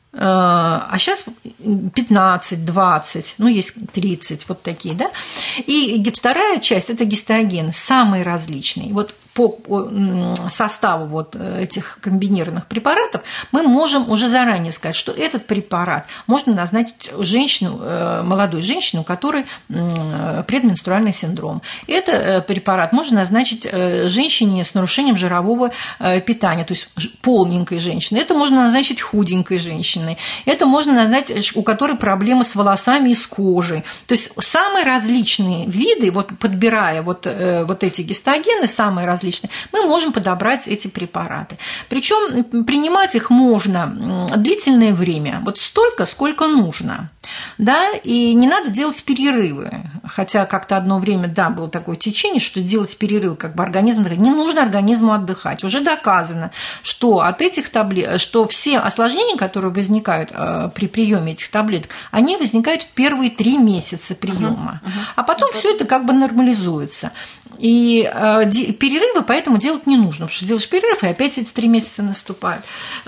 а сейчас пятнадцать, двадцать, ну, есть тридцать, вот такие, да. И вторая часть – это гистогены, самые различные. Вот по составу вот этих комбинированных препаратов, мы можем уже заранее сказать, что этот препарат можно назначить женщину, молодой женщине, у которой предменструальный синдром. Этот препарат можно назначить женщине с нарушением жирового питания, то есть полненькой женщине. Это можно назначить худенькой женщиной. Это можно назначить, у которой проблемы с волосами и с кожей. То есть самые различные виды, вот подбирая вот, вот эти гистогены, самые различные, мы можем подобрать эти препараты. Причем принимать их можно длительное время, вот столько, сколько нужно. Да, и не надо делать перерывы. Хотя как-то одно время, да, было такое течение, что делать перерывы, как бы организм, не нужно организму отдыхать. Уже доказано, что от этих таблеток, что все осложнения, которые возникают при приеме этих таблеток, они возникают в первые три месяца приема. Uh-huh, uh-huh. А потом uh-huh. все это как бы нормализуется. И перерывы поэтому делать не нужно, потому что делаешь перерыв, и опять эти три месяца наступают.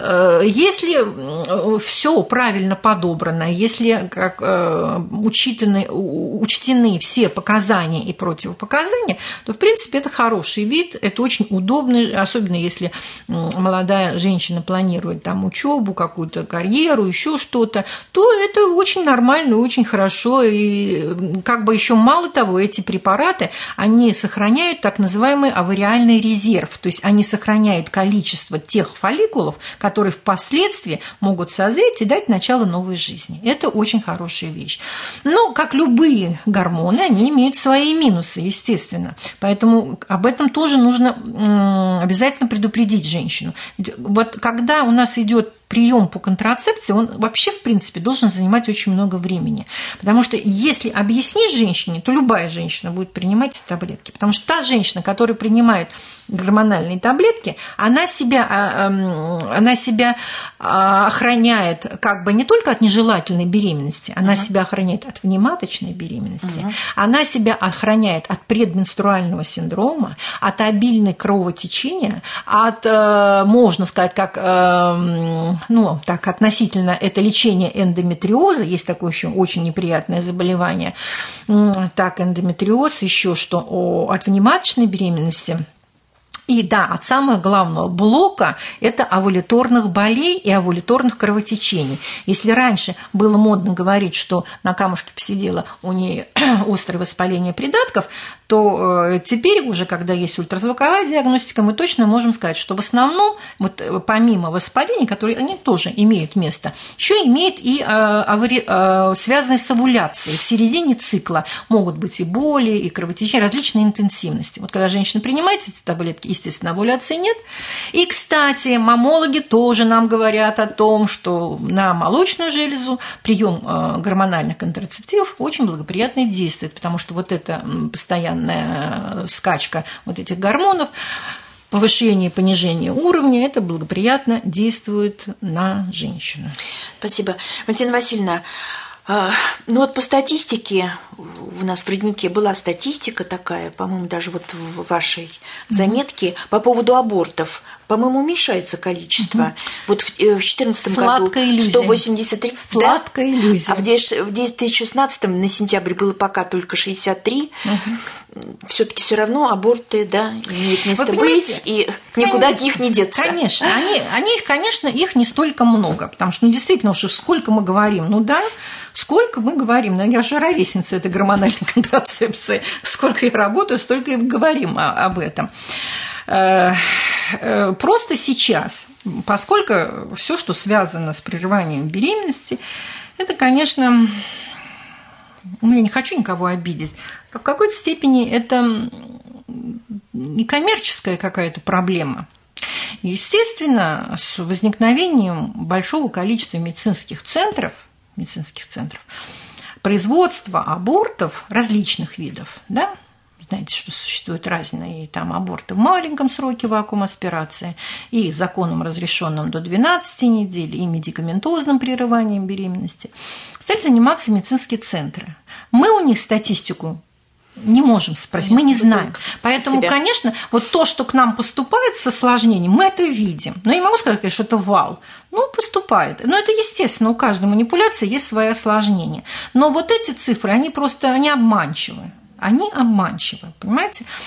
Если все правильно подобрано, если как, учитаны, учтены все показания и противопоказания, то, в принципе, это хороший вид, это очень удобно, особенно если молодая женщина планирует там учебу, какую-то карьеру, еще что-то, то это очень нормально, очень хорошо. И как бы еще мало того, эти препараты, они сохраняют так называемый авариальный резерв, то есть они сохраняют количество тех фолликулов, которые впоследствии могут созреть и дать начало новой жизни. Это очень хорошая вещь. Но, как любые гормоны, они имеют свои минусы, естественно. Поэтому об этом тоже нужно обязательно предупредить женщину. Вот когда у нас идет прием по контрацепции, он вообще, в принципе, должен занимать очень много времени. Потому что если объяснишь женщине, то любая женщина будет принимать эти таблетки. Потому что та женщина, которая принимает гормональные таблетки, она себя, она себя охраняет как бы не только от нежелательной беременности, она uh-huh. себя охраняет от внематочной беременности, uh-huh. она себя охраняет от предменструального синдрома, от обильной кровотечения, от, можно сказать, как... ну, так, относительно это лечение эндометриоза, есть такое еще очень неприятное заболевание, так, эндометриоз, еще что от внематочной беременности. И да, от самого главного блока – это овуляторных болей и овуляторных кровотечений. Если раньше было модно говорить, что на камушке посидела у нее острое воспаление придатков, то теперь уже, когда есть ультразвуковая диагностика, мы точно можем сказать, что в основном, вот, помимо воспалений, которые они тоже имеют место, еще имеют и авари... связанные с овуляцией. В середине цикла могут быть и боли, и кровотечения различной интенсивности. Вот когда женщина принимает эти таблетки, естественно, овуляции нет. И, кстати, мамологи тоже нам говорят о том, что на молочную железу прием гормональных контрацептивов очень благоприятно действует, потому что вот это постоянная скачка вот этих гормонов, повышение и понижение уровня, это благоприятно действует на женщину. Спасибо. Валентина Васильевна, ну вот по статистике, у нас в роднике была статистика такая, по-моему, даже вот в вашей заметке mm-hmm. по поводу абортов. По-моему, уменьшается количество. Угу. Вот в две тысячи четырнадцатом году сто восемьдесят три. Сладкая да? иллюзия. А в две тысячи шестнадцатом на сентябрь было пока только шестьдесят три. Угу. Все-таки все равно аборты, да, имеют место быть, и никуда конечно, от них не деться. Конечно, они, они их, конечно, их не столько много, потому что, ну, действительно, уж сколько мы говорим, ну да, сколько мы говорим, ну, я же ровесница этой гормональной контрацепции, сколько я работаю, столько и говорим об этом. Просто сейчас, поскольку все, что связано с прерыванием беременности, это, конечно, ну, я не хочу никого обидеть, в какой-то степени это не коммерческая какая-то проблема. Естественно, с возникновением большого количества медицинских центров, медицинских центров, производство абортов различных видов, да, знаете, что существуют разные там аборты в маленьком сроке вакуум-аспирации, и законом, разрешенным до двенадцати недель, и медикаментозным прерыванием беременности, стали заниматься медицинские центры. Мы у них статистику не можем спросить, мы не знаем. Поэтому, конечно, вот то, что к нам поступает с осложнением, мы это видим. Но я не могу сказать, что это вал. Ну, поступает. Но это естественно, у каждой манипуляции есть свои осложнения. Но вот эти цифры, они просто они обманчивы. Они обманчивы, понимаете?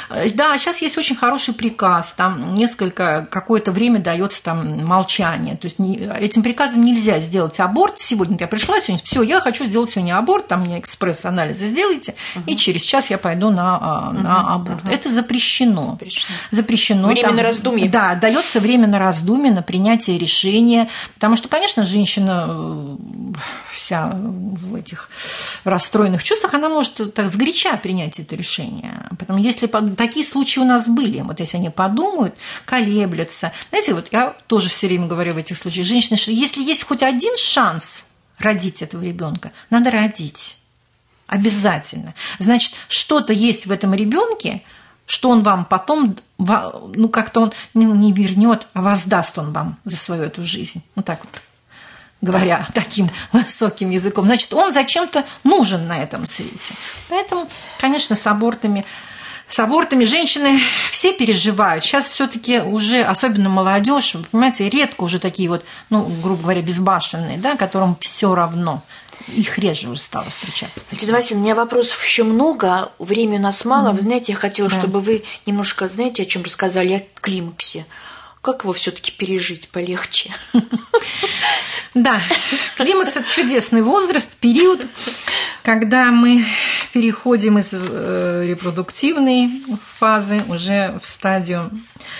Да, сейчас есть очень хороший приказ, там несколько, какое-то время дается там молчание. То есть этим приказом нельзя сделать аборт. Сегодня я пришла, сегодня все, я хочу сделать сегодня аборт, там мне экспресс-анализы сделайте, угу. и через час я пойду на, на угу. аборт. Угу. Это запрещено. Запрещено. запрещено время там, на раздумье. Да, дается время на раздумье, на принятие решения. Потому что, конечно, женщина вся в этих расстроенных чувствах, она может так сгоряча принять это решение. Поэтому если такие случаи у нас были, вот если они подумают, колеблятся. Знаете, вот я тоже все время говорю в этих случаях, женщины, что если есть хоть один шанс родить этого ребенка, надо родить. Обязательно. Значит, что-то есть в этом ребенке, что он вам потом, ну, как-то он не вернет, а воздаст он вам за свою эту жизнь. Вот так вот, говоря таким высоким языком. Значит, он зачем-то нужен на этом свете. Поэтому, конечно, с абортами, с абортами женщины все переживают. Сейчас все-таки уже, особенно молодежь, вы понимаете, редко уже такие вот, ну, грубо говоря, безбашенные, да, которым все равно. Их реже уже стало встречаться. Валентина Васильевна, у меня вопросов еще много, времени у нас мало. Mm-hmm. Вы знаете, я хотела, да. чтобы вы немножко, знаете, о чем рассказали, о климаксе. Как его все-таки пережить полегче? Да, климакс – это чудесный возраст, период, когда мы переходим из репродуктивной фазы уже в стадию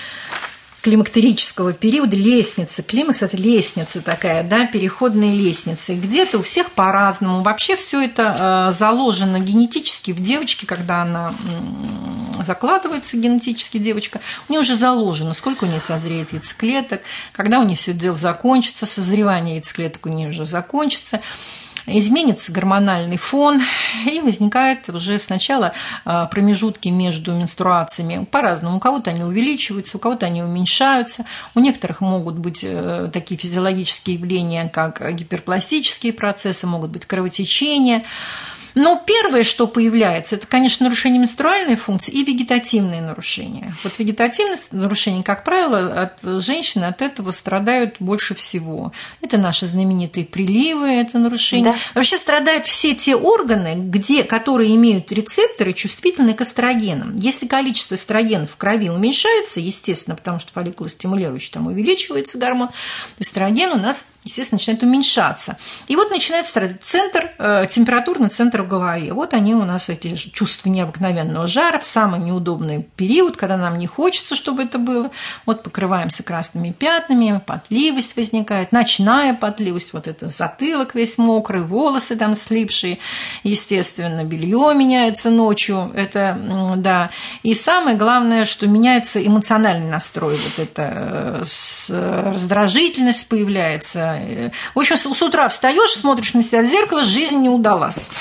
климактерического периода, лестницы. Климакс – это лестница такая, да, переходная лестница. И где-то у всех по-разному. Вообще все это заложено генетически в девочке, когда она закладывается генетически, девочка, у нее уже заложено, сколько у нее созреет яйцеклеток, когда у нее все это дело закончится, созревание яйцеклеток у нее уже закончится. Изменится гормональный фон, и возникают уже сначала промежутки между менструациями. По-разному. У кого-то они увеличиваются, у кого-то они уменьшаются. У некоторых могут быть такие физиологические явления, как гиперпластические процессы, могут быть кровотечения. Но первое, что появляется, это, конечно, нарушение менструальной функции и вегетативные нарушения. Вот вегетативные нарушения, как правило, от женщин от этого страдают больше всего. Это наши знаменитые приливы, это нарушение. Да. Вообще страдают все те органы, где, которые имеют рецепторы, чувствительные к эстрогенам. Если количество эстрогенов в крови уменьшается, естественно, потому что фолликулостимулирующий там увеличивается гормон, то эстроген у нас, естественно, начинает уменьшаться. И вот начинает страдать центр, э, температурный центр в голове. Вот они у нас, эти чувства необыкновенного жара, в самый неудобный период, когда нам не хочется, чтобы это было. Вот покрываемся красными пятнами, потливость возникает, ночная потливость, вот это затылок весь мокрый, волосы там слипшие, естественно, белье меняется ночью, это, да. И самое главное, что меняется эмоциональный настрой, вот это раздражительность появляется. В общем, с утра встаешь, смотришь на себя в зеркало, жизнь не удалась.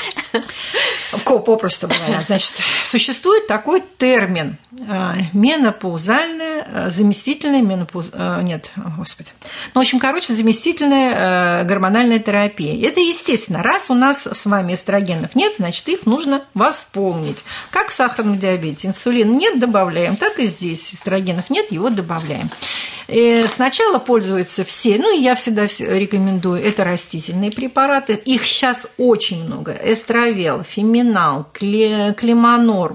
Попросту говоря. Значит, существует такой термин менопаузальная, заместительная менопауз... Нет, господи. Ну, в общем, короче, заместительная гормональная терапия. Это естественно. Раз у нас с вами эстрогенов нет, значит, их нужно восполнить. Как в сахарном диабете. Инсулин нет, добавляем. Так и здесь. Эстрогенов нет, его добавляем. И сначала пользуются все, ну и я всегда рекомендую, это растительные препараты, их сейчас очень много, эстравел, феминал, климанор,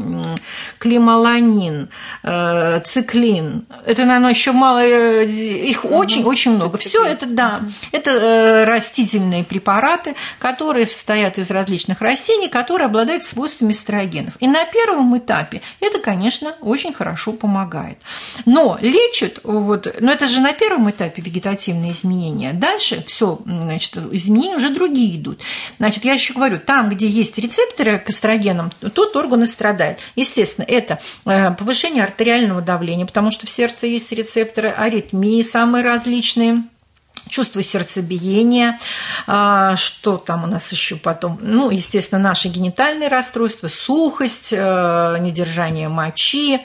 клималанин, циклин, это, наверное, еще мало, их очень-очень много. Все это, да, это растительные препараты, которые состоят из различных растений, которые обладают свойствами эстрогенов. И на первом этапе это, конечно, очень хорошо помогает. Но лечат, вот, но это же на первом этапе вегетативные изменения. Дальше все, значит, изменения уже другие идут. Значит, я еще говорю, там, где есть рецепторы к эстрогенам, тот орган и страдает. Естественно, это повышение артериального давления, потому что в сердце есть рецепторы, аритмии самые различные, чувство сердцебиения, что там у нас еще потом, ну, естественно, наши генитальные расстройства, сухость, недержание мочи.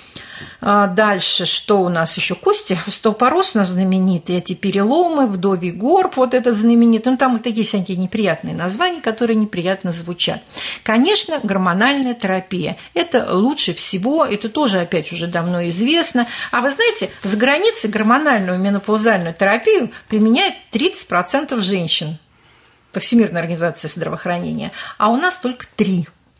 Дальше, что у нас еще? Кости, остеопороз у нас знаменитый, эти переломы, вдовий горб, вот этот знаменитый. Ну, там вот такие всякие неприятные названия, которые неприятно звучат. Конечно, гормональная терапия. Это лучше всего, это тоже, опять уже давно известно. А вы знаете, за границей гормональную менопаузальную терапию применяет тридцать процентов женщин по Всемирной организации здравоохранения, а у нас только три процента.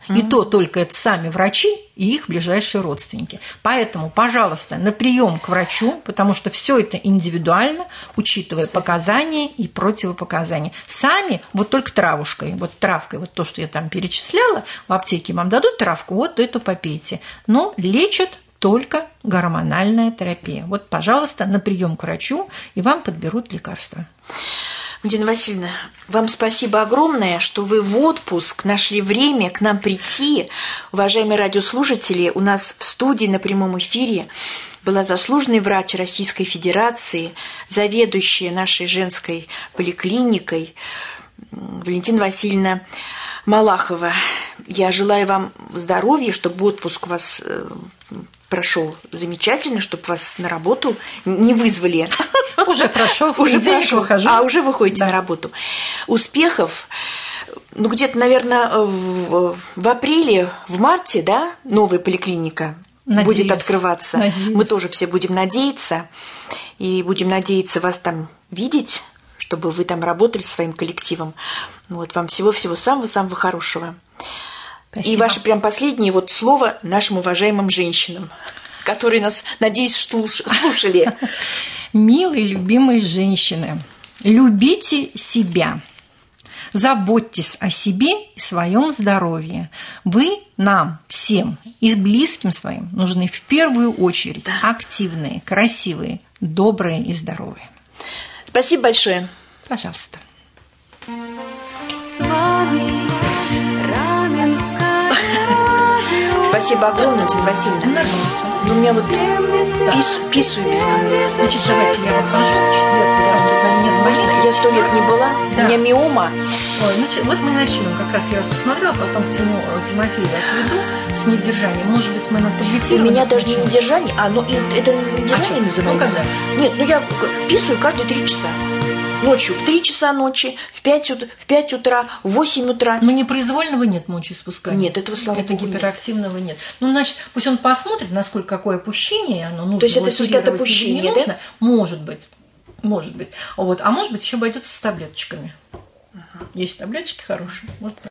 И то только это сами врачи и их ближайшие родственники. Поэтому, пожалуйста, на прием к врачу, потому что все это индивидуально, учитывая показания и противопоказания. Сами вот только травушкой, вот травкой, вот то, что я там перечисляла, в аптеке вам дадут травку, вот эту попейте. Но лечат только гормональная терапия. Вот, пожалуйста, на прием к врачу, и вам подберут лекарства. Дина Васильевна, вам спасибо огромное, что вы в отпуск нашли время к нам прийти. Уважаемые радиослушатели, у нас в студии на прямом эфире была заслуженный врач Российской Федерации, заведующая нашей женской поликлиникой Валентина Васильевна Малахова. Я желаю вам здоровья, чтобы отпуск у вас прошел замечательно, чтобы вас на работу не вызвали. Уже прошел, уже прошел, выхожу. А уже выходите да. на работу. Успехов. Ну, где-то, наверное, в, в апреле, в марте, да, новая поликлиника Надеюсь. будет открываться. Надеюсь. Мы тоже все будем надеяться. И будем надеяться вас там видеть, чтобы вы там работали со своим коллективом. Вот, вам всего-всего самого-самого хорошего. Спасибо. И ваше прям последнее вот слово нашим уважаемым женщинам, которые нас, надеюсь, слушали. Милые, любимые женщины, любите себя, заботьтесь о себе и своем здоровье. Вы нам всем и близким своим нужны в первую очередь да. активные, красивые, добрые и здоровые. Спасибо большое. Пожалуйста. С вами Спасибо огромное, Дина Васильевна. Ну, у меня вот пис, писаю без конца. Значит, давайте я выхожу в четверг. Вы знаете, я сто лет не была, да. у меня миома. Ой, ну, вот мы начнем. Как раз я вас посмотрю, а потом к Тиму, Тимофею отведу с недержанием. Может быть, мы на таблетировании. У меня даже не недержание, а ну это недержание а называется. Ну, Нет, ну я писаю каждые три часа. Ночью в три часа ночи, в пять, в пять утра, в восемь утра. Но непроизвольного нет мочеиспускания. Нет, этого слава Это Богу, гиперактивного нет. Ну, значит, пусть он посмотрит, насколько какое опущение оно нужно. То есть это все-таки от опущения, да? Нужно. Может быть. Может быть. Вот. А может быть, еще обойдется с таблеточками. Ага. Есть таблеточки хорошие. Может